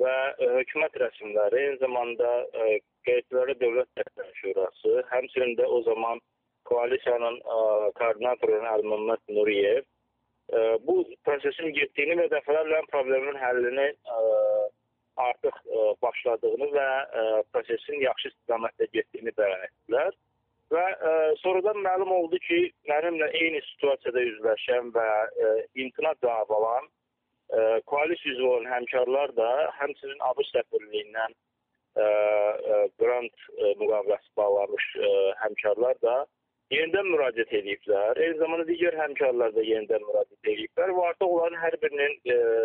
və hökumət rəsmiləri, eyni zamanda Qeydiləri Dövlət Səhmdar Şurası, həmçinin də o zaman koalisiyanın koordinatoru Əli-Məmməd Nuriyev bu prosesin getdiyini və dəfələrlə problemin həllini artıq başladığını və prosesin yaxşı istiqamətdə getdiyini bəyan etdilər. Və sonradan məlum oldu ki, mənimlə eyni situasiyada üzləşən və imtina cavab alan koalisiya üzvü olan həmkarlar da həmçinin ABŞ səfirliyindən qrant müqaviləsi bağlamış həmkarlar da yenidən müraciət ediblər. Eyni zamanda digər həmkarlar da yenidən müraciət ediblər və artıq onların hər birinin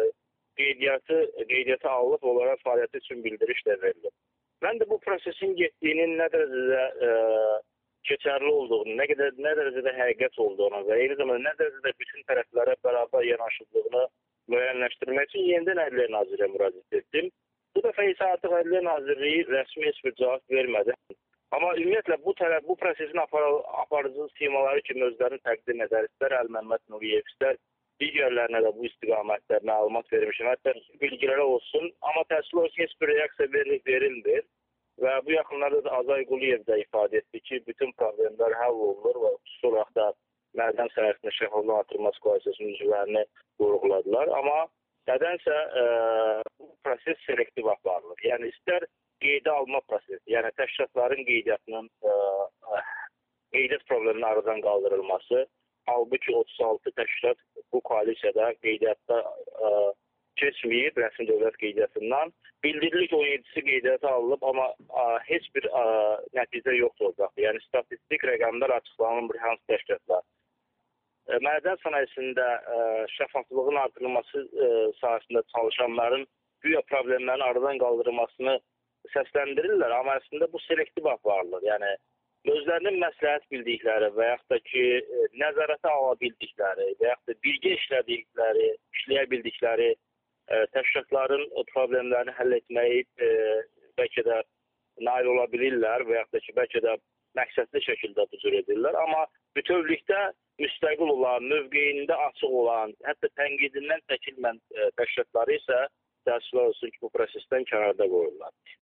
qeydiyyata alınıb olaraq fəaliyyəti üçün bildiriş də verilib. Mən də bu prosesin getdiyinin nə dərəcədə keçərli olduğunu, nə dərəcədə həqiqət olduğunu və eyni zamanda nə dərəcədə bütün tərəflərə bərabər yanaşıldığını müəyyənləşdirmək üçün yenidən Ədliyyə Nazirliyə müraciət etdim. Bu dəfə isə artıq Ədliyyə Nazirliyi rəsmi heç bir cavab vermədi. Amma ümumiyyətlə bu prosesin aparıcı temaları kimi özlərini təqdim edər. İstər Əli-Məmməd Nuriyev, istər digərlərinə də bu istiqamətdə məlumat vermişəm. Hətta bilgiləri olsun, amma təəssüf olsun heç bir reaksiya verilmir. Və bu yaxınlarda da Azay Quliyev də ifadə etdi ki, bütün problemlər həll olunur və xüsusi olaraq da mədən sənətinin şəffaflığını artırması koalisiyasının üzvlərini vurğuladılar. Amma nədənsə bu proses selektiv aparılır. Yəni istər qeydə alma prosesi, yəni təşkilatların qeydiyyatının qeydiyyat probleminin aradan qaldırılması, halbuki 36 təşkilat bu koalisiyada qeydiyyatda keçməyib rəsmi dövlət qeydiyyatından. Bildirilir ki, 17-si qeydiyyata alınıb, amma heç bir nəticə yoxdur olacaqdır. Yəni statistik rəqəmlər açıqlanmır hansı təşkilatlar. Mədən sənayesində şəffaflığın artırılması sahəsində çalışanların güya problemlərin aradan qaldırılmasını səsləndirirlər, amma əslində bu selektiv aparılır. Yəni özlərinin məsləhət bildikləri və yaxud da ki, nəzarətə ala bildikləri və yaxud da birgə işləyə bildikləri təşkilatların problemlərini həll etməyi bəlkə də nail ola bilirlər və yaxud da ki, bəlkə də məqsədli şəkildə bu cür edirlər. Amma bütövlükdə müstəqil olan, mövqeyində açıq olan, hətta tənqidindən çəkilmən təşkilatları isə təəssüflər olsun ki, bu prosesdən kənarda qoyurlar.